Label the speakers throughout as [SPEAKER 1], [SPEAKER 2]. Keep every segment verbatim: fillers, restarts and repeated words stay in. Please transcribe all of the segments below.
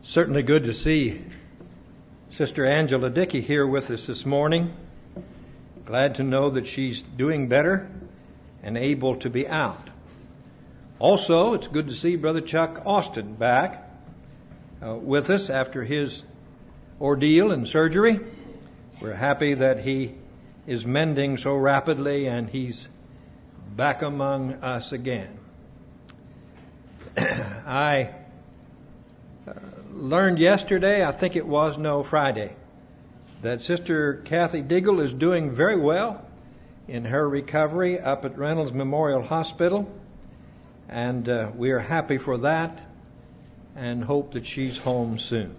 [SPEAKER 1] Certainly good to see Sister Angela Dickey here with us this morning. Glad to know that she's doing better and able to be out. Also, it's good to see Brother Chuck Austin back uh, with us after his ordeal and surgery. We're happy that he is mending so rapidly and he's back among us again. I uh, learned yesterday, I think it was, no, Friday, that Sister Kathy Diggle is doing very well in her recovery up at Reynolds Memorial Hospital. And uh, we are happy for that and hope that she's home soon.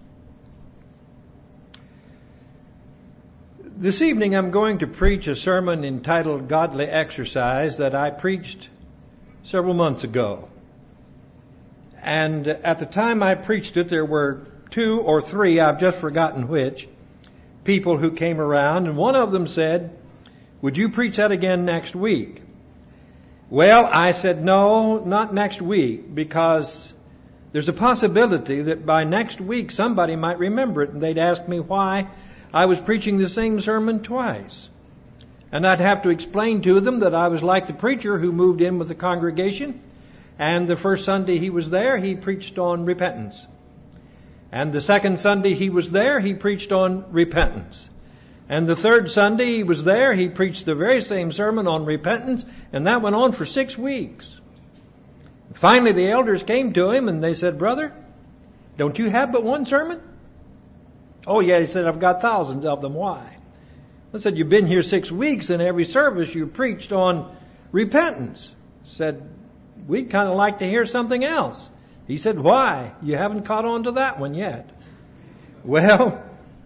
[SPEAKER 1] This evening I'm going to preach a sermon entitled Godly Exercise that I preached several months ago. And at the time I preached it, there were two or three, I've just forgotten which, people who came around, and one of them said, "Would you preach that again next week?" Well, I said, no, not next week, because there's a possibility that by next week somebody might remember it, and they'd ask me why I was preaching the same sermon twice. And I'd have to explain to them that I was like the preacher who moved in with the congregation, and the first Sunday he was there, he preached on repentance. And the second Sunday he was there, he preached on repentance. And the third Sunday he was there, he preached the very same sermon on repentance, and that went on for six weeks. Finally, the elders came to him and they said, "Brother, don't you have but one sermon?" "Oh, yeah," he said, "I've got thousands of them." "Why?" I said, "You've been here six weeks and every service you preached on repentance." I said, "We'd kind of like to hear something else." He said, "Why? You haven't caught on to that one yet." Well,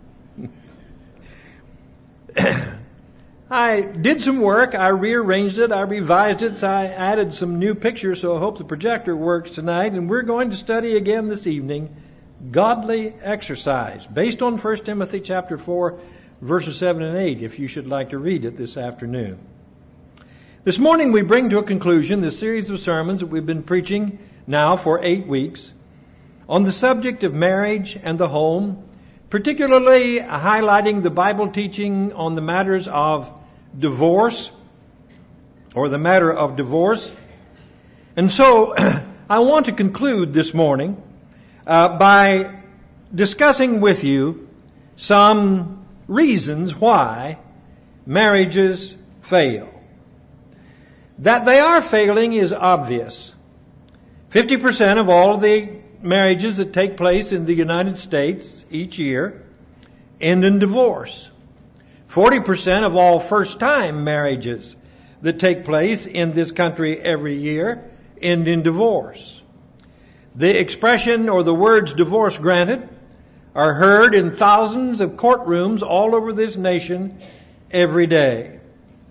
[SPEAKER 1] I did some work. I rearranged it. I revised it. So I added some new pictures. So I hope the projector works tonight. And we're going to study again this evening Godly Exercise, based on First Timothy chapter four, verses seven and eight, if you should like to read it this afternoon. This morning we bring to a conclusion the series of sermons that we've been preaching now for eight weeks on the subject of marriage and the home, particularly highlighting the Bible teaching on the matters of divorce, or the matter of divorce. And so I want to conclude this morning uh, by discussing with you some reasons why marriages fail. That they are failing is obvious. fifty percent of all of the marriages that take place in the United States each year end in divorce. forty percent of all first-time marriages that take place in this country every year end in divorce. The expression or the words "divorce granted" are heard in thousands of courtrooms all over this nation every day.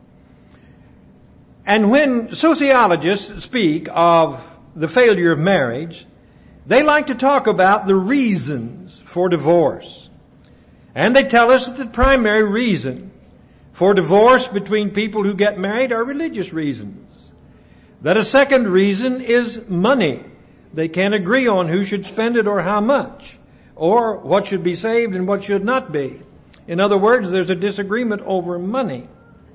[SPEAKER 1] And when sociologists speak of the failure of marriage, they like to talk about the reasons for divorce. And they tell us that the primary reason for divorce between people who get married are religious reasons. That a second reason is money. They can't agree on who should spend it or how much, or what should be saved and what should not be. In other words, there's a disagreement over money.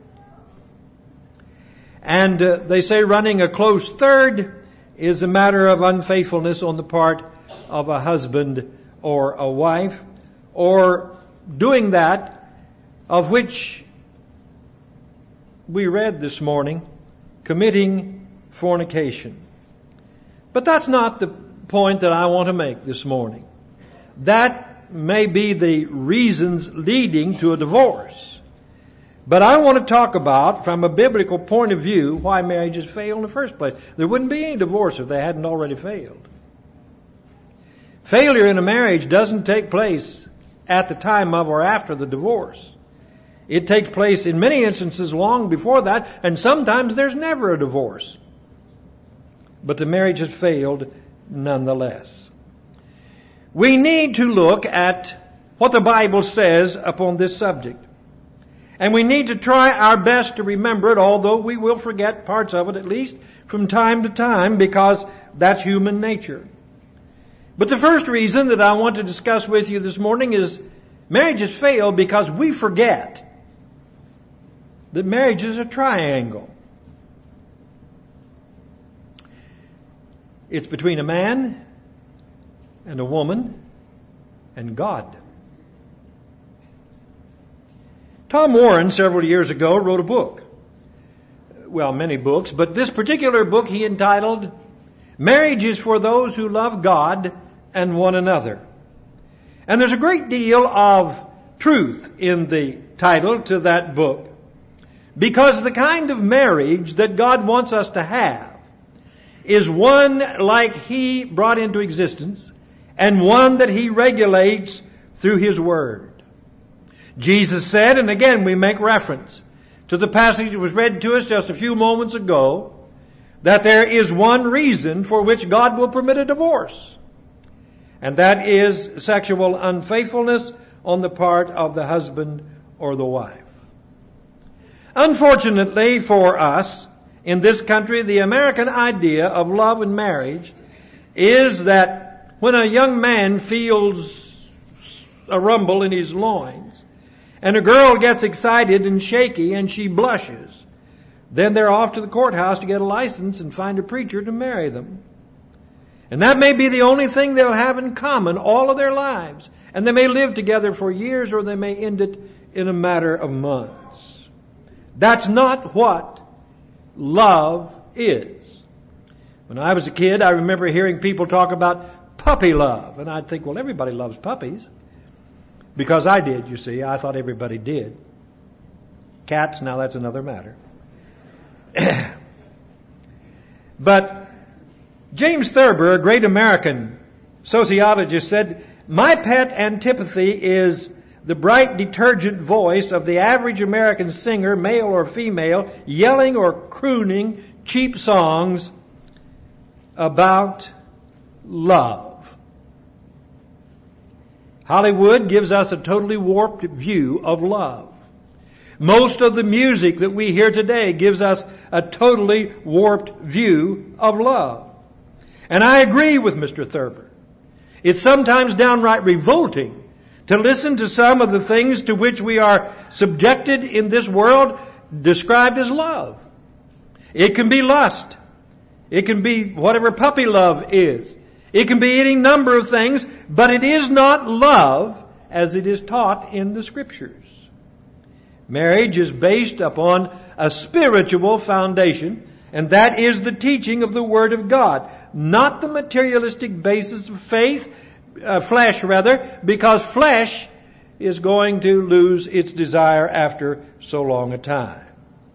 [SPEAKER 1] And uh, they say running a close third is a matter of unfaithfulness on the part of a husband or a wife, or doing that of which we read this morning, committing fornication. But that's not the point that I want to make this morning. That may be the reasons leading to a divorce. But I want to talk about, from a biblical point of view, why marriages fail in the first place. There wouldn't be any divorce if they hadn't already failed. Failure in a marriage doesn't take place at the time of or after the divorce. It takes place in many instances long before that, and sometimes there's never a divorce. But the marriage has failed nonetheless. We need to look at what the Bible says upon this subject. And we need to try our best to remember it, although we will forget parts of it, at least from time to time, because that's human nature. But the first reason that I want to discuss with you this morning is marriages fail because we forget that marriage is a triangle. It's between a man and a woman and God. Tom Warren, several years ago, wrote a book. Well, many books, but this particular book he entitled, Marriage is for Those Who Love God and One Another. And there's a great deal of truth in the title to that book, because the kind of marriage that God wants us to have is one like He brought into existence and one that He regulates through His Word. Jesus said, and again we make reference to the passage that was read to us just a few moments ago, that there is one reason for which God will permit a divorce. And that is sexual unfaithfulness on the part of the husband or the wife. Unfortunately for us, in this country, the American idea of love and marriage is that when a young man feels a rumble in his loins, and a girl gets excited and shaky and she blushes, then they're off to the courthouse to get a license and find a preacher to marry them. And that may be the only thing they'll have in common all of their lives. And they may live together for years, or they may end it in a matter of months. That's not what love is. When I was a kid, I remember hearing people talk about puppy love. And I'd think, well, everybody loves puppies. Because I did, you see. I thought everybody did. Cats, now that's another matter. But James Thurber, a great American sociologist, said, my pet antipathy is the bright detergent voice of the average American singer, male or female, yelling or crooning cheap songs about love. Hollywood gives us a totally warped view of love. Most of the music that we hear today gives us a totally warped view of love. And I agree with Mister Thurber. It's sometimes downright revolting to listen to some of the things to which we are subjected in this world described as love. It can be lust. It can be whatever puppy love is. It can be any number of things, but it is not love as it is taught in the Scriptures. Marriage is based upon a spiritual foundation, and that is the teaching of the Word of God, not the materialistic basis of faith, uh, flesh rather, because flesh is going to lose its desire after so long a time.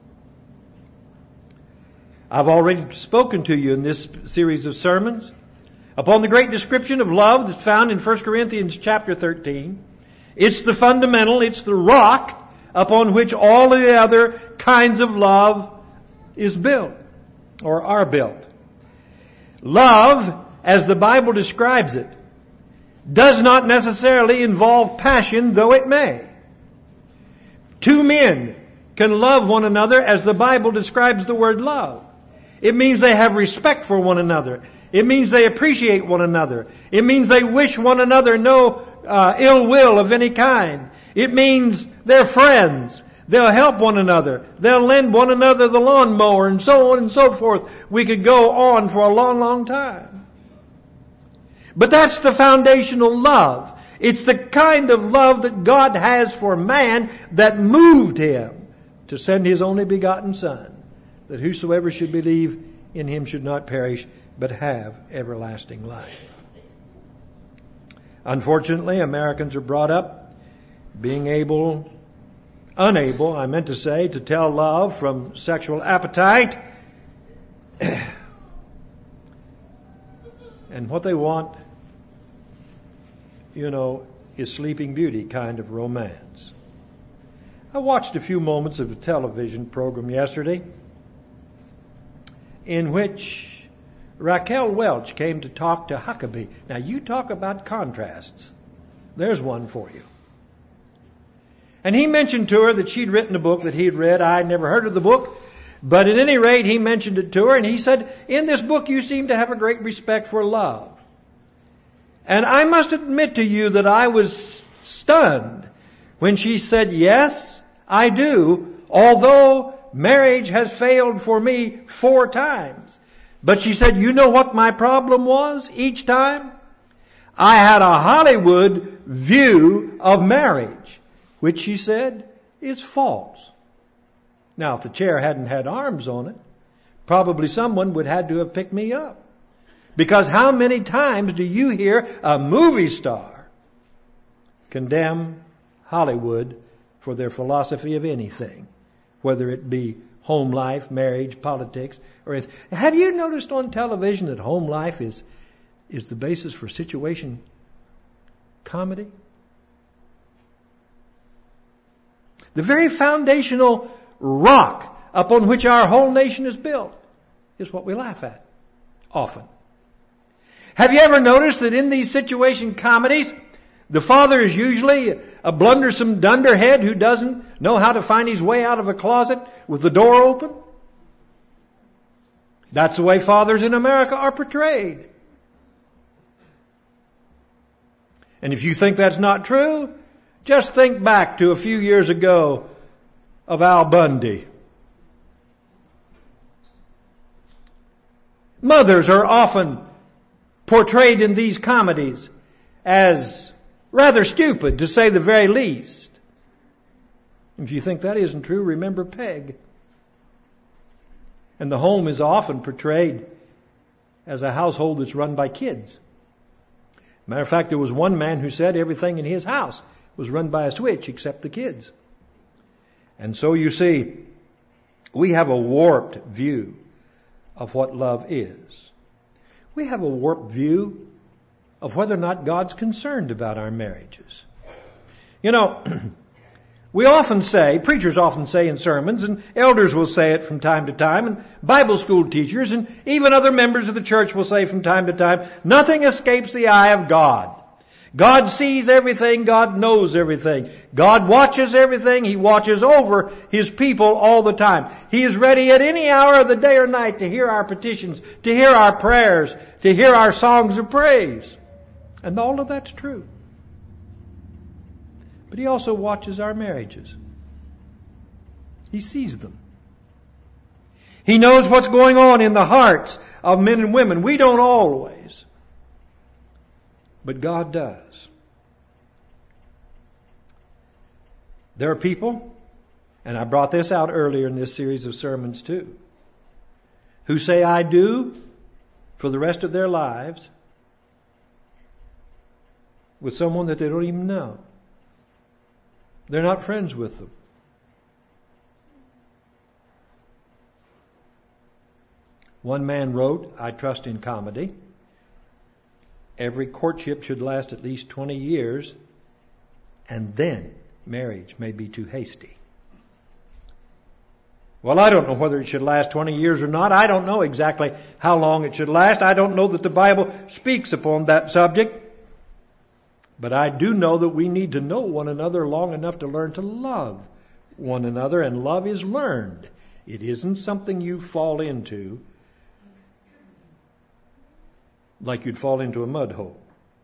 [SPEAKER 1] I've already spoken to you in this series of sermons upon the great description of love that's found in First Corinthians chapter thirteen. It's the fundamental, it's the rock upon which all the other kinds of love is built, or are built. Love, as the Bible describes it, does not necessarily involve passion, though it may. Two men can love one another as the Bible describes the word love. It means they have respect for one another. It means they appreciate one another. It means they wish one another no uh, ill will of any kind. It means they're friends. They'll help one another. They'll lend one another the lawnmower, and so on and so forth. We could go on for a long, long time. But that's the foundational love. It's the kind of love that God has for man that moved Him to send His only begotten Son, that whosoever should believe in Him should not perish, but have everlasting life. Unfortunately, Americans are brought up being able, unable, I meant to say, to tell love from sexual appetite. And what they want, you know, is Sleeping Beauty kind of romance. I watched a few moments of a television program yesterday in which Raquel Welch came to talk to Huckabee. Now, you talk about contrasts. There's one for you. And he mentioned to her that she'd written a book that he'd read. I'd never heard of the book. But at any rate, he mentioned it to her. And he said, in this book, you seem to have a great respect for love. And I must admit to you that I was stunned when she said, yes, I do, although marriage has failed for me four times. But she said, you know what my problem was each time? I had a Hollywood view of marriage, which she said is false. Now, if the chair hadn't had arms on it, probably someone would have had to have picked me up. Because how many times do you hear a movie star condemn Hollywood for their philosophy of anything, whether it be home life, marriage, politics, or anything? Have you noticed on television that home life is is the basis for situation comedy? The very foundational rock upon which our whole nation is built is what we laugh at often. Have you ever noticed that in these situation comedies, the father is usually a blundersome dunderhead who doesn't know how to find his way out of a closet with the door open? That's the way fathers in America are portrayed. And if you think that's not true, just think back to a few years ago of Al Bundy. Mothers are often portrayed in these comedies as rather stupid, to say the very least. If you think that isn't true, remember Peg. And the home is often portrayed as a household that's run by kids. Matter of fact, there was one man who said everything in his house was run by a switch except the kids. And so you see, we have a warped view of what love is. We have a warped view of whether or not God's concerned about our marriages. You know, we often say, preachers often say in sermons, and elders will say it from time to time, and Bible school teachers, and even other members of the church will say from time to time, nothing escapes the eye of God. God sees everything. God knows everything. God watches everything. He watches over His people all the time. He is ready at any hour of the day or night to hear our petitions, to hear our prayers, to hear our songs of praise. And all of that's true. But He also watches our marriages. He sees them. He knows what's going on in the hearts of men and women. We don't always. But God does. There are people, and I brought this out earlier in this series of sermons too, who say I do for the rest of their lives with someone that they don't even know. They're not friends with them. One man wrote, I trust in comedy, every courtship should last at least twenty years, and then marriage may be too hasty. Well, I don't know whether it should last twenty years or not. I don't know exactly how long it should last. I don't know that the Bible speaks upon that subject. But I do know that we need to know one another long enough to learn to love one another, and love is learned. It isn't something you fall into like you'd fall into a mud hole.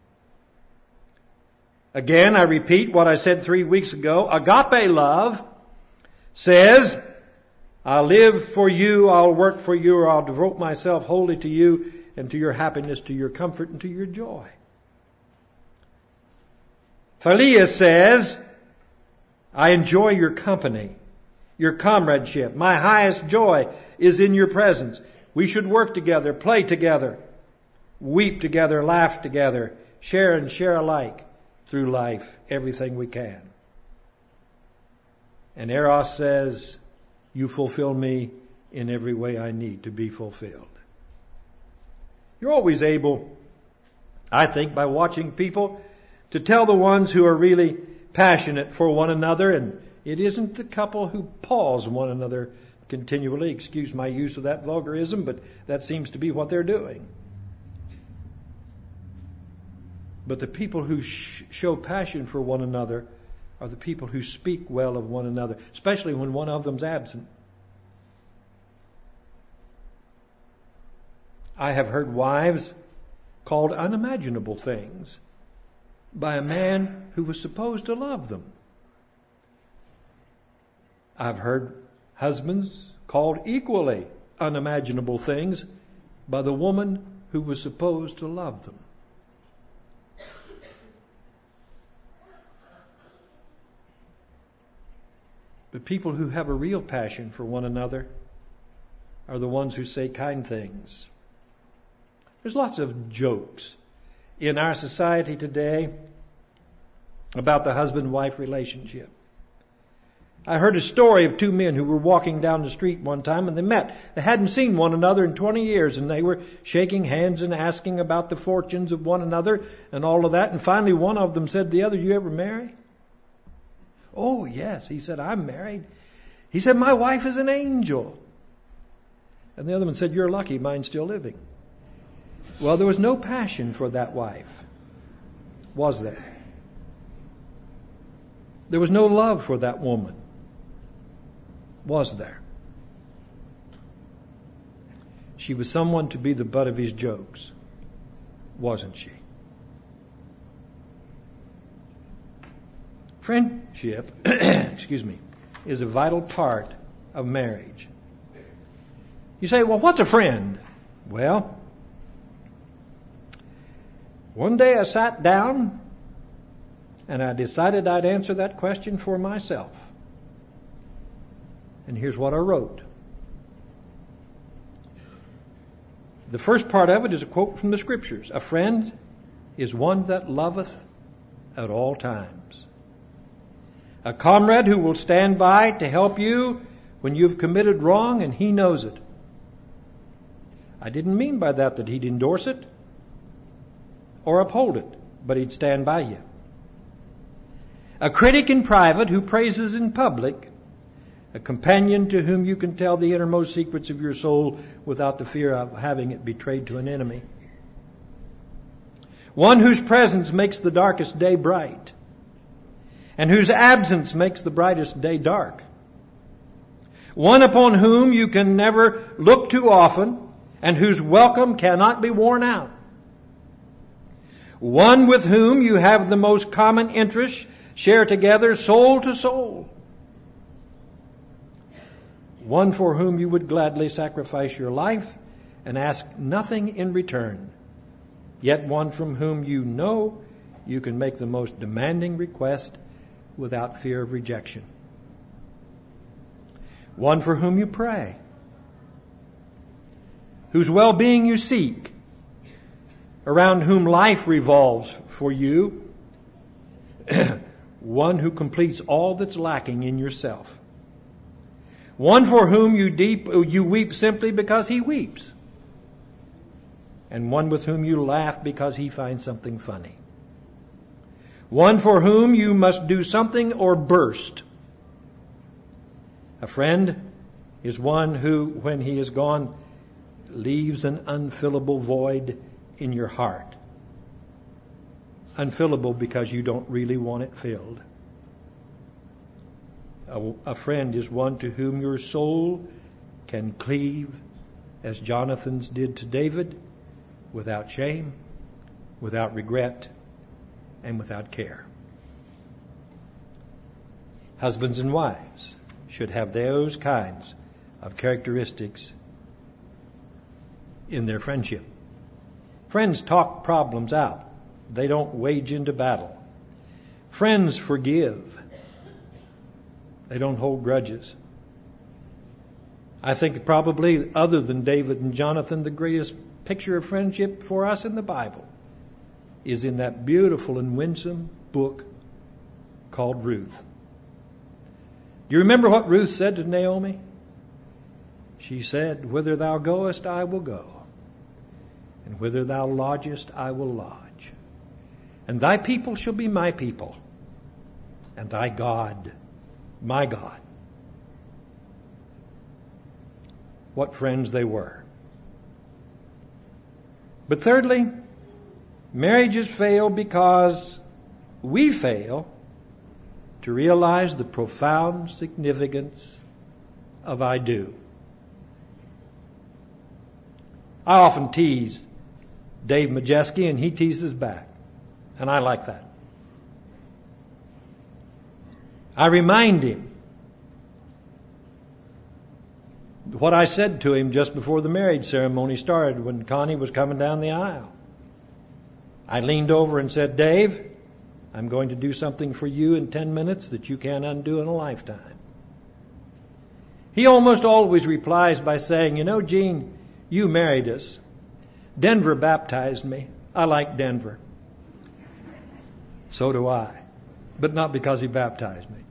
[SPEAKER 1] Again, I repeat what I said three weeks ago. Agape love says, I'll live for you, I'll work for you, or I'll devote myself wholly to you and to your happiness, to your comfort, and to your joy. Philia says, I enjoy your company, your comradeship. My highest joy is in your presence. We should work together, play together, weep together, laugh together, share and share alike through life, everything we can. And Eros says, you fulfill me in every way I need to be fulfilled. You're always able, I think, by watching people, to tell the ones who are really passionate for one another, and it isn't the couple who pause one another continually. Excuse my use of that vulgarism, but that seems to be what they're doing. But the people who sh- show passion for one another are the people who speak well of one another, especially when one of them's absent. I have heard wives called unimaginable things by a man who was supposed to love them. I've heard husbands called equally unimaginable things by the woman who was supposed to love them. But people who have a real passion for one another are the ones who say kind things. There's lots of jokes in our society today about the husband-wife relationship. I heard a story of two men who were walking down the street one time and they met. They hadn't seen one another in twenty years and they were shaking hands and asking about the fortunes of one another and all of that. And finally one of them said to the other, "You ever marry?" "Oh, yes." He said, "I'm married." He said, "My wife is an angel." And the other one said, "You're lucky, mine's still living." Well, there was no passion for that wife, was there? There was no love for that woman, was there? She was someone to be the butt of his jokes, wasn't she? Friendship, excuse me, is a vital part of marriage. You say, "Well, what's a friend?" Well, one day I sat down and I decided I'd answer that question for myself. And here's what I wrote. The first part of it is a quote from the Scriptures. "A friend is one that loveth at all times. A comrade who will stand by to help you when you've committed wrong and he knows it." I didn't mean by that that he'd endorse it or uphold it, but he'd stand by you. A critic in private who praises in public. A companion to whom you can tell the innermost secrets of your soul without the fear of having it betrayed to an enemy. One whose presence makes the darkest day bright, and whose absence makes the brightest day dark. One upon whom you can never look too often, and whose welcome cannot be worn out. One with whom you have the most common interests, share together soul to soul. One for whom you would gladly sacrifice your life and ask nothing in return. Yet one from whom you know you can make the most demanding request without fear of rejection. One for whom you pray. Whose well-being you seek. Around whom life revolves for you. One who completes all that's lacking in yourself. One for whom you deep you weep simply because he weeps. And one with whom you laugh because he finds something funny. One for whom you must do something or burst. A friend is one who, when he is gone, leaves an unfillable void in your heart. Unfillable because you don't really want it filled. A, a friend is one to whom your soul can cleave, as Jonathan's did to David, without shame, without regret, and without care. Husbands and wives should have those kinds of characteristics in their friendship. Friends talk problems out. They don't wage into battle. Friends forgive. They don't hold grudges. I think probably, other than David and Jonathan, the greatest picture of friendship for us in the Bible is in that beautiful and winsome book called Ruth. Do you remember what Ruth said to Naomi? She said, "Whither thou goest, I will go, and whither thou lodgest, I will lodge. And thy people shall be my people, and thy God, my God." What friends they were. But thirdly, marriages fail because we fail to realize the profound significance of I do. I often tease Dave Majeski, and he teases back. And I like that. I remind him what I said to him just before the marriage ceremony started when Connie was coming down the aisle. I leaned over and said, Dave, I'm going to do something for you in ten minutes that you can't undo in a lifetime. He almost always replies by saying, you know, Gene, you married us. Denver baptized me. I like Denver. So do I. But not because he baptized me.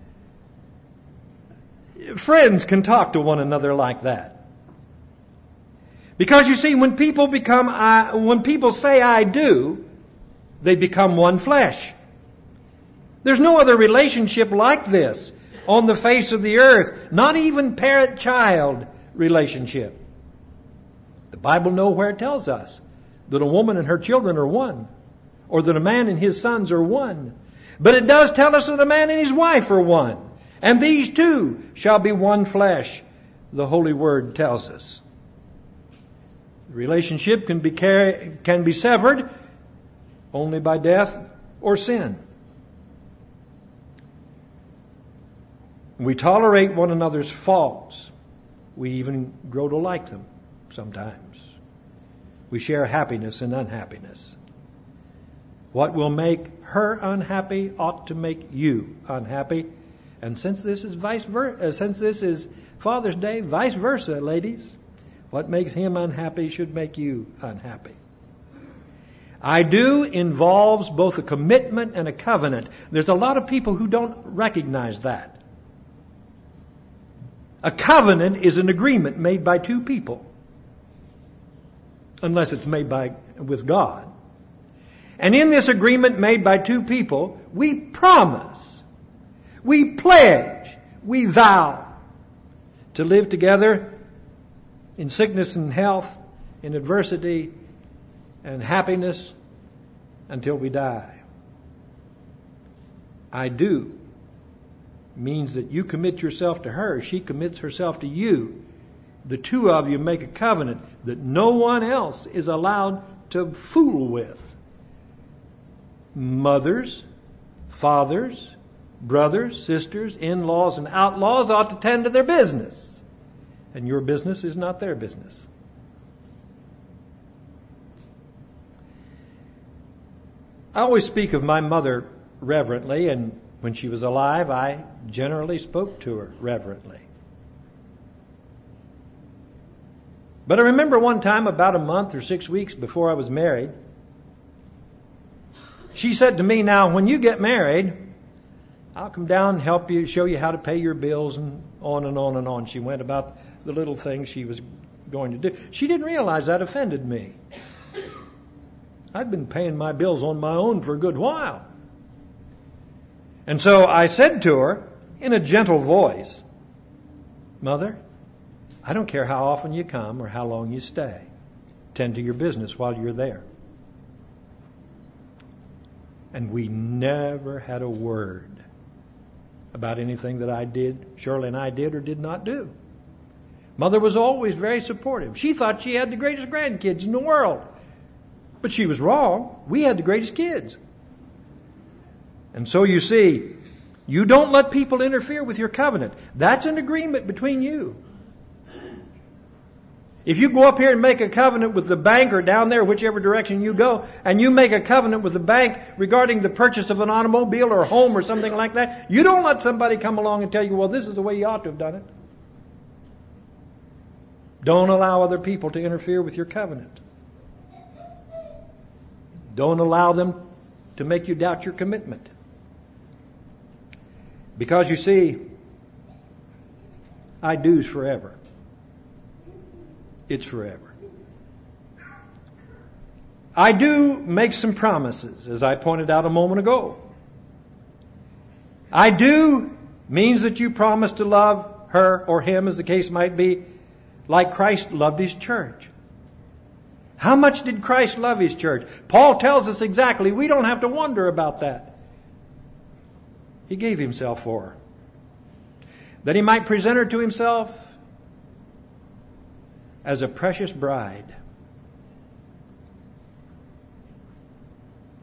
[SPEAKER 1] Friends can talk to one another like that. Because you see, when people become, I, when people say I do, they become one flesh. There's no other relationship like this on the face of the earth. Not even parent-child relationship. The Bible nowhere tells us that a woman and her children are one, or that a man and his sons are one. But it does tell us that a man and his wife are one. And these two shall be one flesh, the Holy Word tells us. The relationship can be carry, can be severed only by death or sin. We tolerate one another's faults. We even grow to like them sometimes. We share happiness and unhappiness. What will make her unhappy ought to make you unhappy. And since this is vice versa, since this is Father's Day, vice versa, ladies, what makes him unhappy should make you unhappy. I do involves both a commitment and a covenant. There's a lot of people who don't recognize that. A covenant is an agreement made by two people, unless it's made by with God. And in this agreement made by two people, we promise, we pledge, we vow to live together in sickness and health, in adversity and happiness until we die. I do means that you commit yourself to her, she commits herself to you. The two of you make a covenant that no one else is allowed to fool with. Mothers, fathers, brothers, sisters, in-laws, and outlaws ought to tend to their business. And your business is not their business. I always speak of my mother reverently, and when she was alive, I generally spoke to her reverently. But I remember one time, about a month or six weeks before I was married, she said to me, now, when you get married, I'll come down and help you, show you how to pay your bills, and on and on and on. She went about the little things she was going to do. She didn't realize that offended me. I'd been paying my bills on my own for a good while. And so I said to her in a gentle voice, Mother, I don't care how often you come or how long you stay. Tend to your business while you're there. And we never had a word about anything that I did, Shirley and I did or did not do. Mother was always very supportive. She thought she had the greatest grandkids in the world. But she was wrong. We had the greatest kids. And so you see, you don't let people interfere with your covenant. That's an agreement between you. If you go up here and make a covenant with the bank or down there, whichever direction you go, and you make a covenant with the bank regarding the purchase of an automobile or a home or something like that, you don't let somebody come along and tell you, well, this is the way you ought to have done it. Don't allow other people to interfere with your covenant. Don't allow them to make you doubt your commitment. Because you see, I do's forever. It's forever. I do make some promises, as I pointed out a moment ago. I do means that you promise to love her or him, as the case might be, like Christ loved His church. How much did Christ love His church? Paul tells us exactly. We don't have to wonder about that. He gave Himself for her, that He might present her to Himself as a precious bride.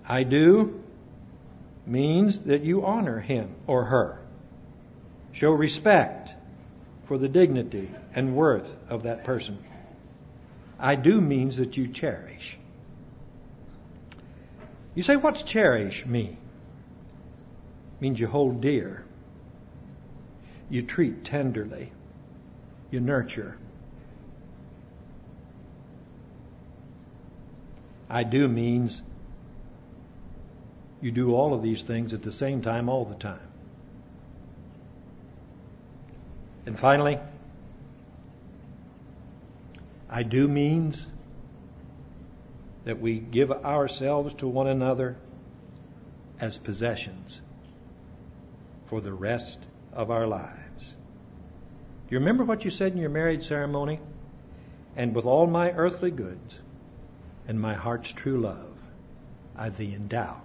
[SPEAKER 1] I do means that you honor him or her. Show respect for the dignity and worth of that person. I do means that you cherish. You say, what's cherish mean? It means you hold dear. You treat tenderly. You nurture. I do means you do all of these things at the same time all the time. And finally, I do means that we give ourselves to one another as possessions for the rest of our lives. Do you remember what you said in your marriage ceremony? And with all my earthly goods and my heart's true love, I thee endow.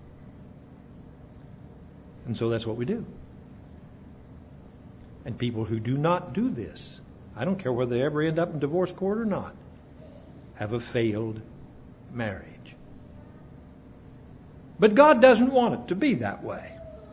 [SPEAKER 1] And so that's what we do. And people who do not do this, I don't care whether they ever end up in divorce court or not, have a failed marriage. But God doesn't want it to be that way.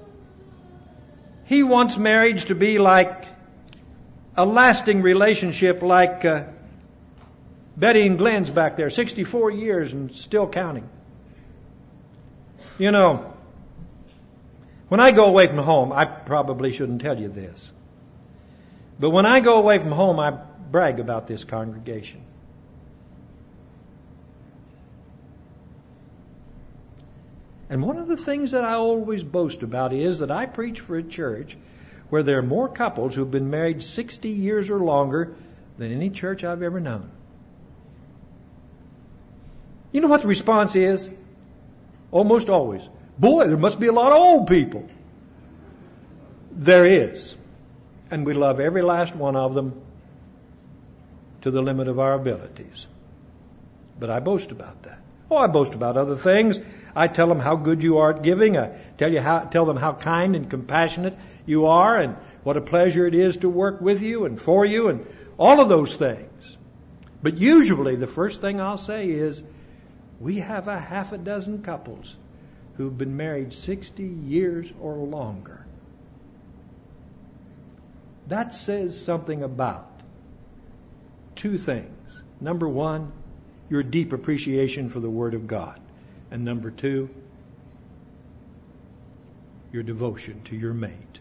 [SPEAKER 1] He wants marriage to be like a lasting relationship, like uh, Betty and Glenn's back there, sixty-four years and still counting. You know, when I go away from home, I probably shouldn't tell you this, but when I go away from home, I brag about this congregation. And one of the things that I always boast about is that I preach for a church where there are more couples who've been married sixty years or longer than any church I've ever known. You know what the response is? Almost always. Boy, there must be a lot of old people. There is. And we love every last one of them to the limit of our abilities. But I boast about that. Oh, I boast about other things. I tell them how good you are at giving. I tell you how, tell them how kind and compassionate you are, and what a pleasure it is to work with you and for you, and all of those things. But usually the first thing I'll say is, we have a half a dozen couples who've been married sixty years or longer. That says something about two things. Number one, your deep appreciation for the Word of God. And number two, your devotion to your mate.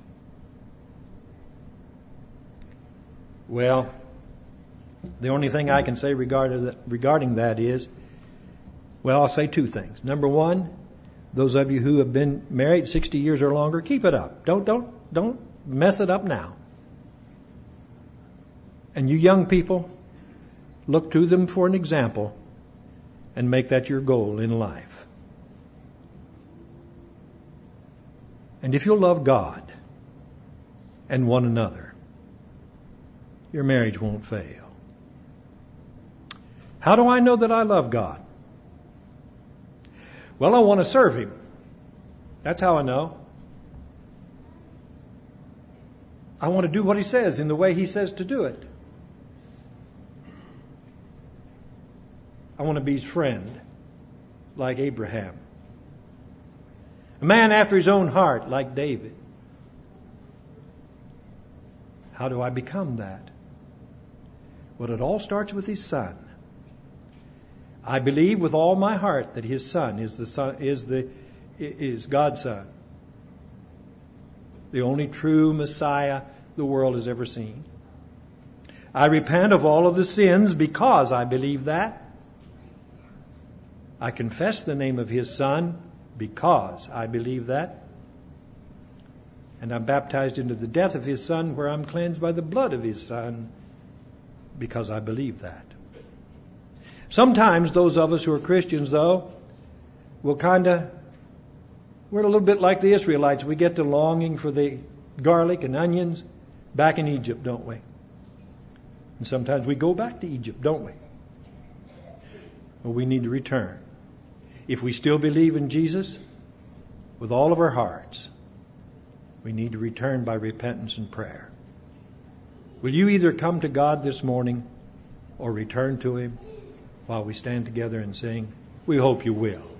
[SPEAKER 1] Well, the only thing I can say regarding that is, well, I'll say two things. Number one, those of you who have been married sixty years or longer, keep it up. Don't, don't, don't mess it up now. And you young people, look to them for an example and make that your goal in life. And if you'll love God and one another, your marriage won't fail. How do I know that I love God? Well, I want to serve Him. That's how I know. I want to do what He says in the way He says to do it. I want to be His friend, like Abraham. A man after His own heart, like David. How do I become that? Well, it all starts with His Son. I believe with all my heart that His Son is the son, is the is God's Son, the only true Messiah the world has ever seen. I repent of all of the sins because I believe that. I confess the name of His Son because I believe that. And I'm baptized into the death of His Son, where I'm cleansed by the blood of His Son because I believe that. Sometimes those of us who are Christians, though, will kind of, we're a little bit like the Israelites. We get to longing for the garlic and onions back in Egypt, don't we? And sometimes we go back to Egypt, don't we? Well, we need to return. If we still believe in Jesus with all of our hearts, we need to return by repentance and prayer. Will you either come to God this morning or return to Him while we stand together and sing? We hope you will.